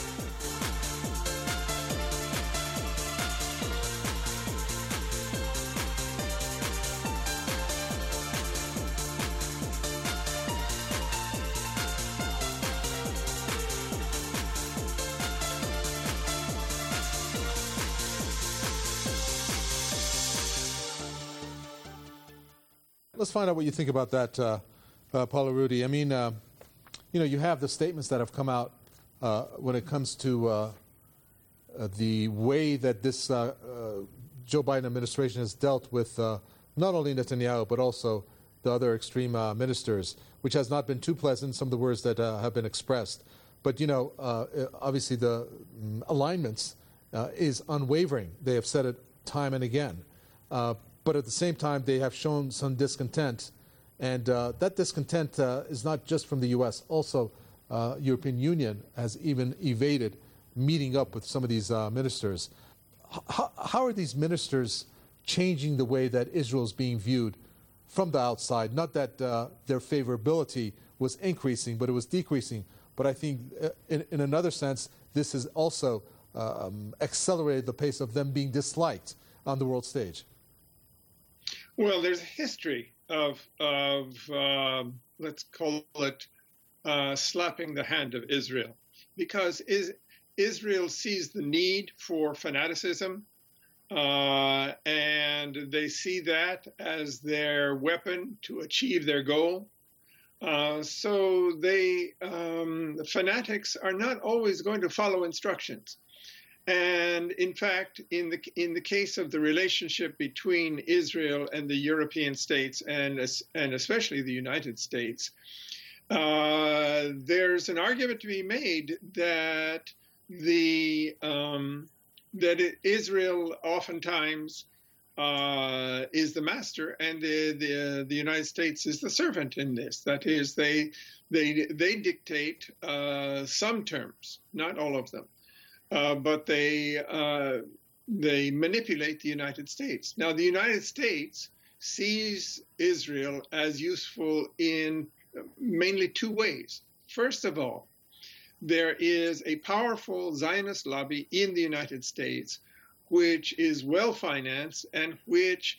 Let's find out what you think about that, uh, uh, Paula Rudy. I mean, uh, you know, you have the statements that have come out uh, when it comes to uh, uh, the way that this uh, uh, Joe Biden administration has dealt with uh, not only Netanyahu, but also the other extreme uh, ministers, which has not been too pleasant, some of the words that uh, have been expressed. But, you know, uh, obviously the um, alignments uh, is unwavering. They have said it time and again. Uh, But at the same time, they have shown some discontent. And uh, that discontent uh, is not just from the U S. Also, uh, European Union has even evaded meeting up with some of these uh, ministers. H- how are these ministers changing the way that Israel is being viewed from the outside? Not that uh, their favorability was increasing, but it was decreasing. But I think uh, in, in another sense, this has also um, accelerated the pace of them being disliked on the world stage. Well, there's a history of, of um, let's call it, uh, slapping the hand of Israel, because is, Israel sees the need for fanaticism, uh, and they see that as their weapon to achieve their goal. Uh, so they, um, the fanatics are not always going to follow instructions. And in fact, in the in the case of the relationship between Israel and the European states, and and especially the United States, uh, there's an argument to be made that the um, that it, Israel oftentimes uh, is the master, and the, the the United States is the servant in this. That is, they they they dictate uh, some terms, not all of them. Uh, but they uh, they manipulate the United States. Now, the United States sees Israel as useful in mainly two ways. First of all, there is a powerful Zionist lobby in the United States which is well-financed and which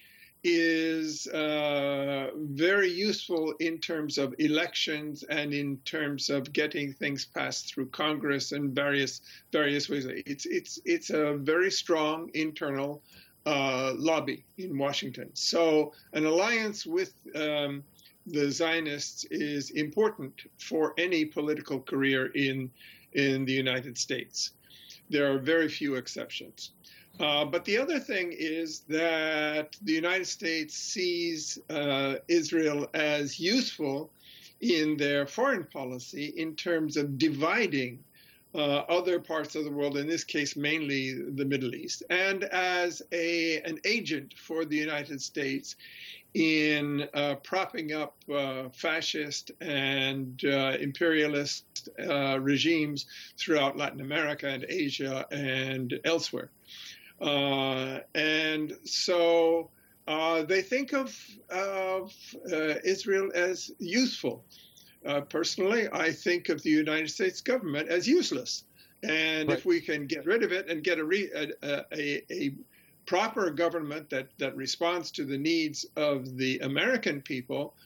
is uh, very useful in terms of elections and in terms of getting things passed through Congress and various various ways. It's it's it's a very strong internal uh, lobby in Washington. So an alliance with um, the Zionists is important for any political career in in the United States. There are very few exceptions. Uh, but the other thing is that the United States sees uh, Israel as useful in their foreign policy in terms of dividing uh, other parts of the world, in this case mainly the Middle East, and as a, an agent for the United States in uh, propping up uh, fascist and uh, imperialist uh, regimes throughout Latin America and Asia and elsewhere. Uh, and so uh, they think of, of uh, Israel as useful. Uh, personally, I think of the United States government as useless. And right. if we can get rid of it and get a, re, a, a, a proper government that, that responds to the needs of the American people,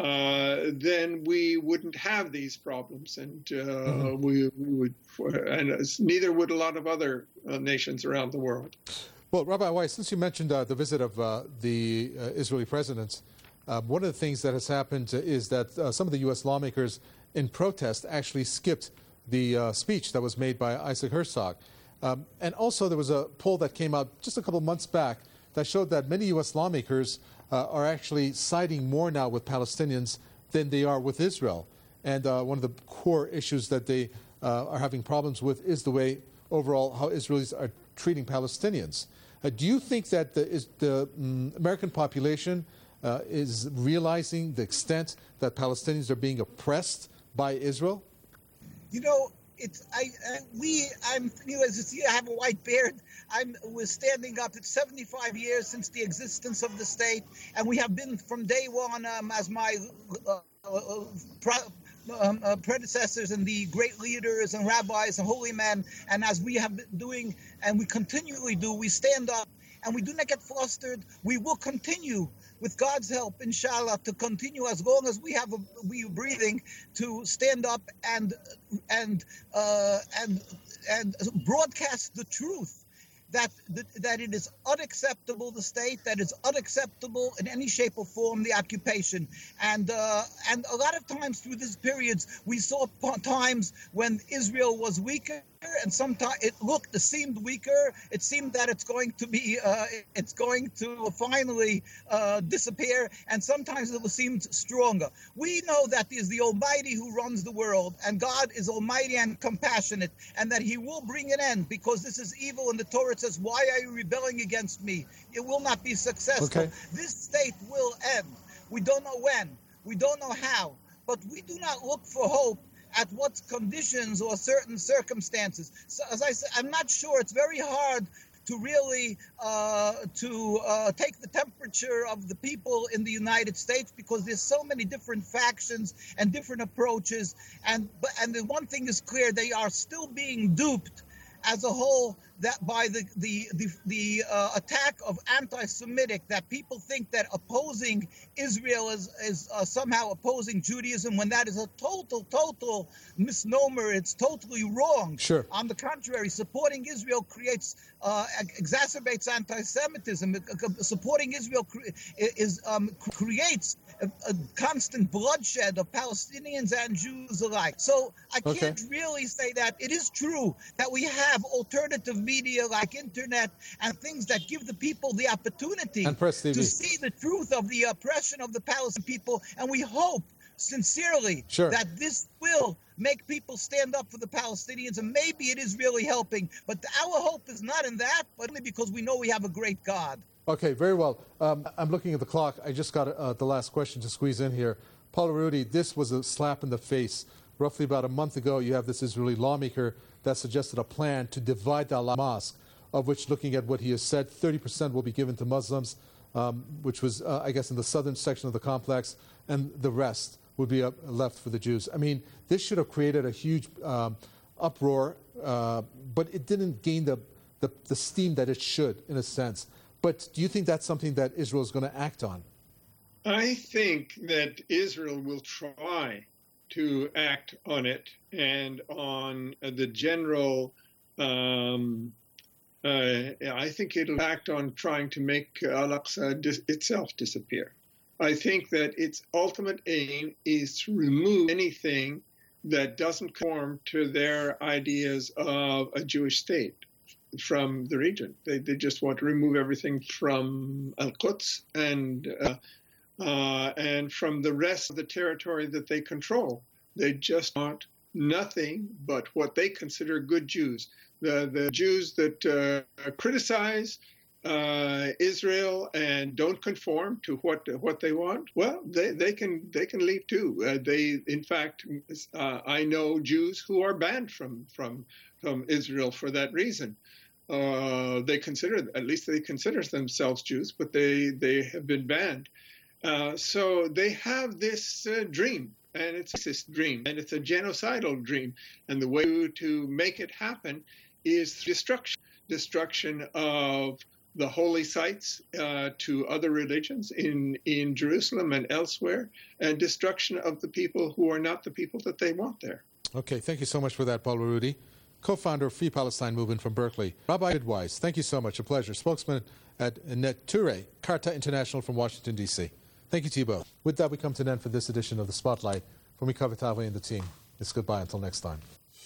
uh, then we wouldn't have these problems, and uh, mm-hmm. we, we would, and neither would a lot of other uh, nations around the world. Well, Rabbi Weiss, since you mentioned uh, the visit of uh, the uh, Israeli president, uh, one of the things that has happened is that uh, some of the U S lawmakers, in protest, actually skipped the uh, speech that was made by Isaac Herzog. Um, and also, there was a poll that came out just a couple months back that showed that many U S lawmakers uh, are actually siding more now with Palestinians than they are with Israel. And uh, one of the core issues that they uh, are having problems with is the way, overall, how Israelis are treating Palestinians. Uh, do you think that the, is the um, American population uh, is realizing the extent that Palestinians are being oppressed by Israel? You know, It's I, I we I'm you know, as you see I have a white beard. I'm we're standing up. It's seventy-five years since the existence of the state, and we have been from day one um, as my uh, uh, pro, um, uh, predecessors and the great leaders and rabbis and holy men, and as we have been doing and we continually do, we stand up and we do not get flustered. We will continue, with God's help, inshallah, to continue as long as we have a, we are breathing, to stand up and and uh, and and broadcast the truth that, that that it is unacceptable, the state, that is unacceptable in any shape or form, the occupation. And uh, and a lot of times through these periods, we saw times when Israel was weaker, and sometimes it looked, it seemed weaker. It seemed that it's going to be, uh, it's going to finally uh, disappear, and sometimes it seemed stronger. We know that it is the Almighty who runs the world, and God is almighty and compassionate, and that He will bring an end, because this is evil, and the Torah says, "Why are you rebelling against me?" It will not be successful. Okay. This state will end. We don't know when. We don't know how. But we do not look for hope at what conditions or certain circumstances. So, as I said, I'm not sure. It's very hard to really uh, to uh, take the temperature of the people in the United States, because there's so many different factions and different approaches. And but and the one thing is clear: they are still being duped as a whole, that by the the the, the uh, attack of anti-Semitic, that people think that opposing Israel is is uh, somehow opposing Judaism, when that is a total total misnomer. It's totally wrong. Sure. On the contrary, supporting Israel creates uh, exacerbates anti-Semitism. Supporting Israel cre- is um, creates a, a constant bloodshed of Palestinians and Jews alike. So I can't okay. really say that. It is true that we have alternative media like internet and things that give the people the opportunity to see the truth of the oppression of the Palestinian people, and we hope sincerely sure. that this will make people stand up for the Palestinians, and maybe it is really helping. But our hope is not in that, but only because we know we have a great God. Okay, very well. Um, I'm looking at the clock. I just got uh, the last question to squeeze in here. Paul Arudi, this was a slap in the face. Roughly about a month ago, you have this Israeli lawmaker that suggested a plan to divide the Al-Aqsa Mosque. of which, looking at what he has said, thirty percent will be given to Muslims, um, which was, uh, I guess, in the southern section of the complex, and the rest would be uh, left for the Jews. I mean, this should have created a huge um, uproar, uh, but it didn't gain the, the, the steam that it should, in a sense. But do you think that's something that Israel is going to act on? I think that Israel will try to act on it and on uh, the general, um, uh, I think it'll act on trying to make Al-Aqsa dis- itself disappear. I think that its ultimate aim is to remove anything that doesn't conform to their ideas of a Jewish state from the region. They, they just want to remove everything from Al-Quds and uh, uh, and from the rest of the territory that they control. They just want nothing but what they consider good Jews. The, the Jews that uh, criticize uh, Israel and don't conform to what what they want, well, they, they can they can leave too. Uh, they, in fact, uh, I know Jews who are banned from from from Israel for that reason. Uh, they consider, at least they consider themselves Jews, but they, they have been banned. Uh, so they have this uh, dream, and it's this dream, and it's a genocidal dream. And the way to make it happen is destruction, destruction of the holy sites uh, to other religions in, in Jerusalem and elsewhere, and destruction of the people who are not the people that they want there. Okay, thank you so much for that, Paul Baroudi, co-founder of Free Palestine Movement from Berkeley. Rabbi David Weiss, thank you so much. A pleasure. Spokesman at Neturei, Carta International from Washington, D C Thank you to you both. With that, we come to an end for this edition of The Spotlight. From me, Kavitavli and the team, it's goodbye until next time.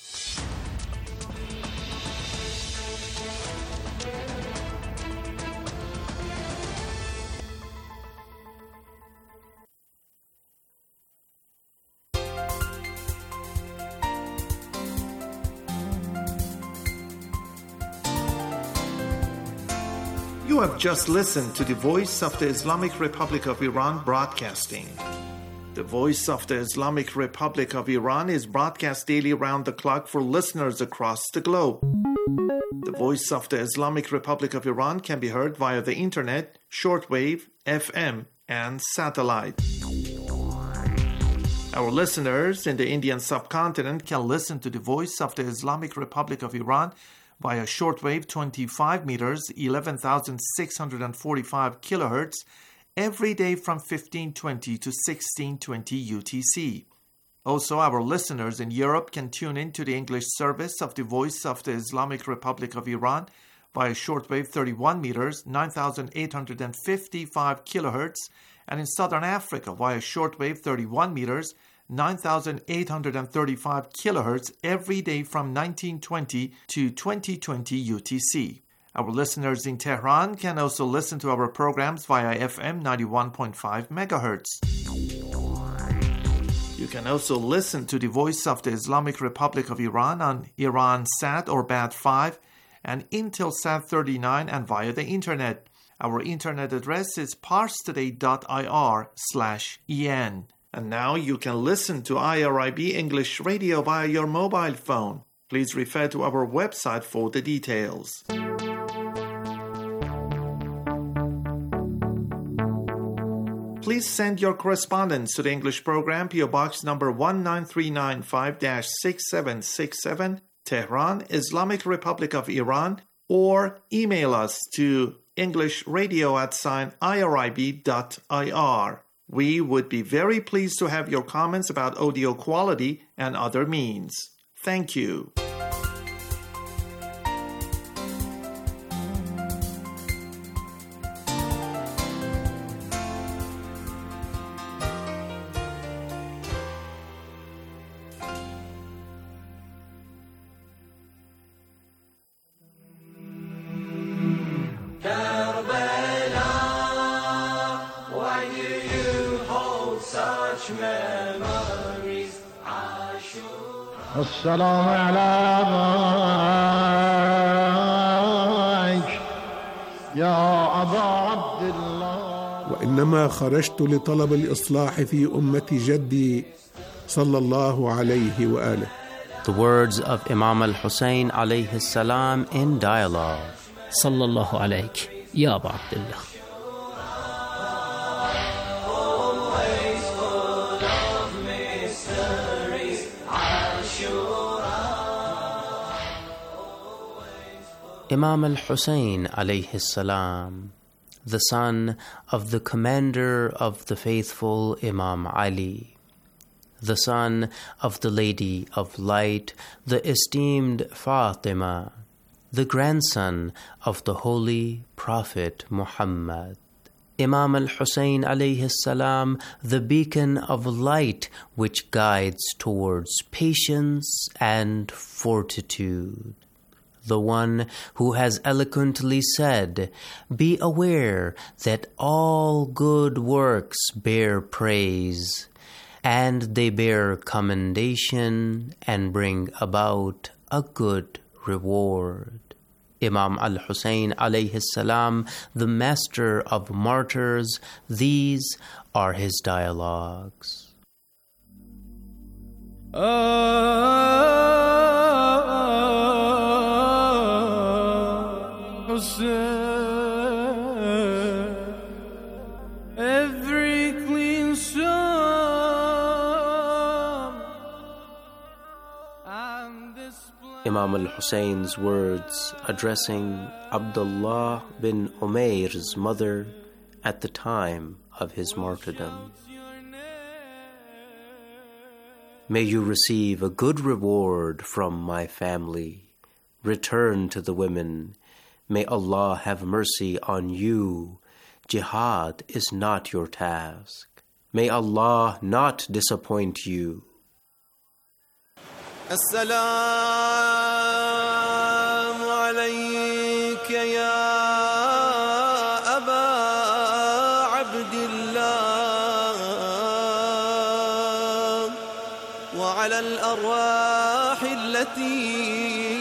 You have just listened to the Voice of the Islamic Republic of Iran broadcasting. The Voice of the Islamic Republic of Iran is broadcast daily round the clock for listeners across the globe. The Voice of the Islamic Republic of Iran can be heard via the internet, shortwave, F M, and satellite. Our listeners in the Indian subcontinent can listen to the Voice of the Islamic Republic of Iran via shortwave twenty-five meters, eleven thousand six hundred forty-five kilohertz, every day from fifteen twenty to sixteen twenty U T C. Also, our listeners in Europe can tune in to the English service of the Voice of the Islamic Republic of Iran via shortwave thirty-one meters, nine thousand eight hundred fifty-five kilohertz, and in Southern Africa via shortwave thirty-one meters, nine thousand eight hundred thirty-five kilohertz every day from nineteen twenty to twenty twenty U T C. Our listeners in Tehran can also listen to our programs via F M ninety-one point five megahertz. You can also listen to the Voice of the Islamic Republic of Iran on Iransat or B A D five and Intelsat thirty-nine and via the internet. Our internet address is parstoday.ir slash en. And now you can listen to I R I B English Radio via your mobile phone. Please refer to our website for the details. Please send your correspondence to the English program, P O Box number one nine three nine five dash six seven six seven, Tehran, Islamic Republic of Iran, or email us to englishradio at sign irib dot ir. We would be very pleased to have your comments about audio quality and other means. Thank you. السلام عليك يا أبا عبد الله. وإنما خرجت لطلب الإصلاح في أمة جدي صلى الله عليه وآله. The words of Imam al-Hussein alayhi salam in dialogue. صلى الله عليك يا أبا عبد الله. Imam al-Hussein alayhi salam, the son of the commander of the faithful Imam Ali, the son of the Lady of Light, the esteemed Fatima, the grandson of the Holy Prophet Muhammad. Imam al-Hussein alayhi salam, the beacon of light which guides towards patience and fortitude. The one who has eloquently said, "Be aware that all good works bear praise, and they bear commendation and bring about a good reward." Imam al-Hussein alayhi salam, the master of martyrs, these are his dialogues. Every clean song and Imam al-Hussein's words addressing Abdullah bin Umayr's mother at the time of his martyrdom. May you receive a good reward from my family. Return to the women. May Allah have mercy on you. Jihad is not your task. May Allah not disappoint you. As-salamu alayka ya Aba Abdillah wa ala al-arwah allati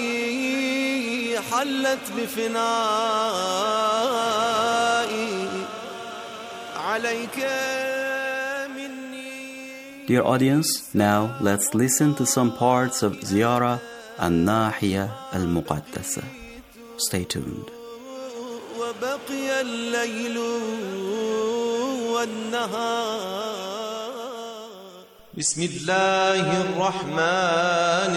حلت بفنائي عليك مني. Dear audience, now let's listen to some parts of Ziyara al-Nahiya al-Muqaddasa. Stay tuned. وبقي الليل والنهار. بسم الله الرحمن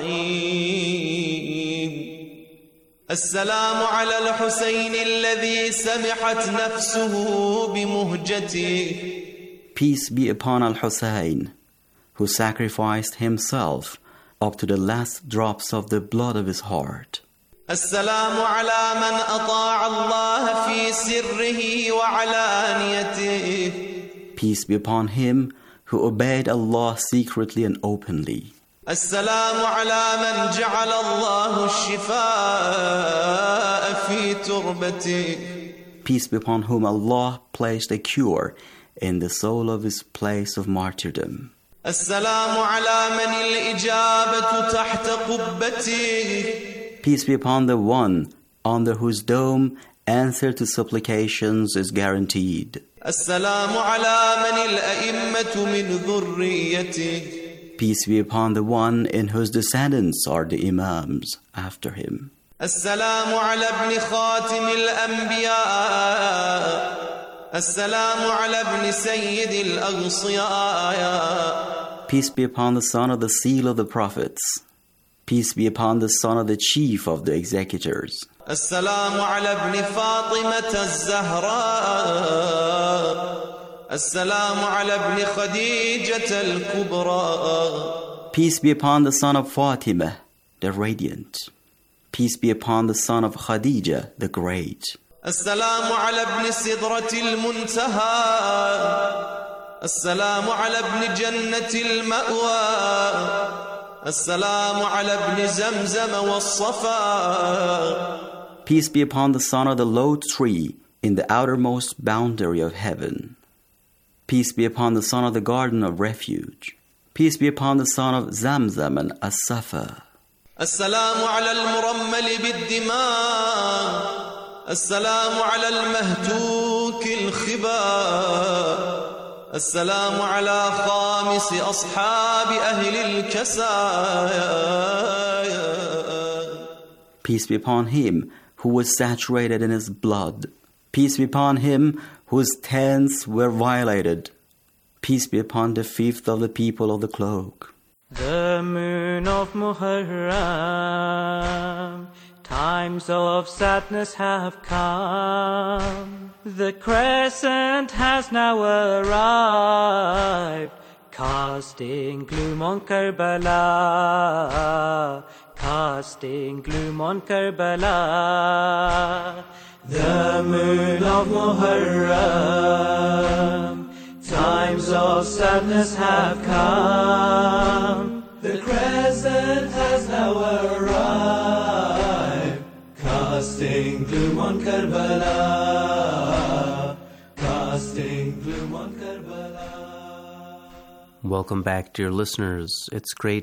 الرحيم. السلام على الحسين الذي سمحت نفسه بمهجته. Peace be upon Al-Hussein, who sacrificed himself up to the last drops of the blood of his heart. السلام على من أطاع الله في سره وعلانيته. Peace be upon him who obeyed Allah secretly and openly. السلام على من جعل الله الشفاء في تربته. Peace be upon whom Allah placed a cure in the soul of his place of martyrdom. السلام على من الإجابة تحت قبته. Peace be upon the one under whose dome answer to supplications is guaranteed. السلام على من الأئمة من ذريته. Peace be upon the one in whose descendants are the Imams after him. السلام على ابن خاتم الأنبياء. السلام على ابن سيد الأغصياء. Peace be upon the son of the seal of the prophets. Peace be upon the son of the chief of the executors. السلام على ابن فاطمة الزهراء. السلام على ابن خديجة الكبرى. Peace be upon the son of Fatima, the radiant. Peace be upon the son of Khadija, the great. السلام على ابن سدرة المنتهى. السلام على ابن جنة المأوى. السلام على ابن زمزم والصفا. Peace be upon the son of the low tree in the outermost boundary of heaven. Peace be upon the son of the garden of refuge. Peace be upon the son of Zamzam and As-Safa. السلام على المرمل بالدماء. السلام على المهتوك الخباء. السلام على خامس أصحاب أهل الكسايا. Peace be upon him who was saturated in his blood. Peace be upon him whose tents were violated. Peace be upon the fifth of the people of the cloak. The moon of Muharram, times of sadness have come. The crescent has now arrived, casting gloom on Karbala, casting gloom on Karbala. The moon of Muharram, times of sadness have come. The crescent has now arrived, casting gloom on Karbala, casting gloom on Karbala. Welcome back, dear listeners. It's great